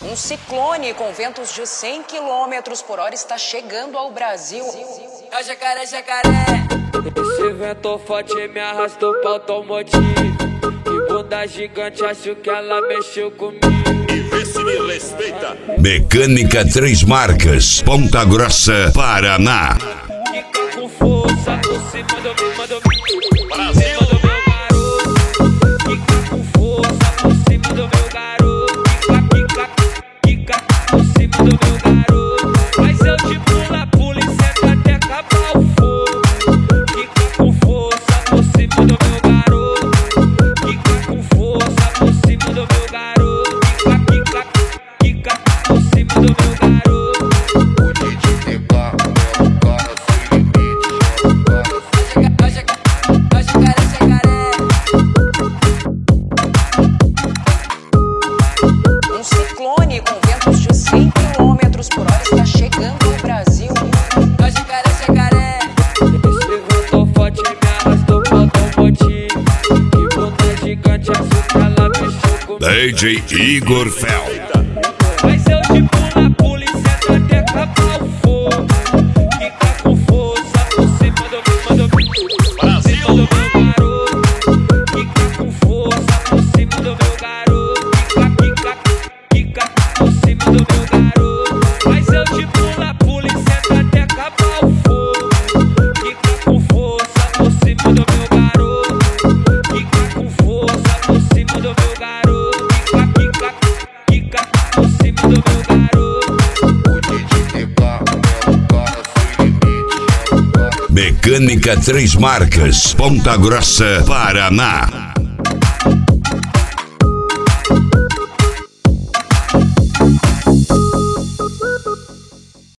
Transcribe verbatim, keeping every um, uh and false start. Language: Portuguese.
Um ciclone com ventos de cem quilômetros por hora está chegando ao Brasil. É o jacaré, jacaré. Esse vento forte me arrastou pra automotivo. Que bunda gigante, acho que ela mexeu comigo. E vê se me respeita. Mecânica Três Marcas, Ponta Grossa, Paraná. Fica com força por cima do meu, do meu Brasil. do meu garoto. Fica com força por cima do meu garoto. Fica, fica, fica por cima do meu garoto. Mas eu te pula, pula e senta até acabar o fogo. Fica com força por cima do meu garoto. Fica com força por cima do meu garoto. Fica, fica, fica por cima do meu garoto. Um ciclone com ventos de cem quilômetros por hora está chegando ao Brasil. É o jacaré, jacaré. Esse vento forte me arrastou pra automotivo. Que bunda gigante, acho que ela mexeu comigo. D J Igor Fel. Mas eu te pula, pula e senta até acabar o fogo. Fica com força por cima do meu, do meu, Brasil. do meu garoto. Fica com força por cima do meu garoto. Fica, fica, fica por cima do meu garoto. Mas eu te pula, pula e senta até acabar o fogo. Fica com força por cima do meu garoto. Fica com força por cima do meu garoto. Fica, fica, fica por cima do meu garoto. Mecânica Três Marcas, Ponta Grossa, Paraná.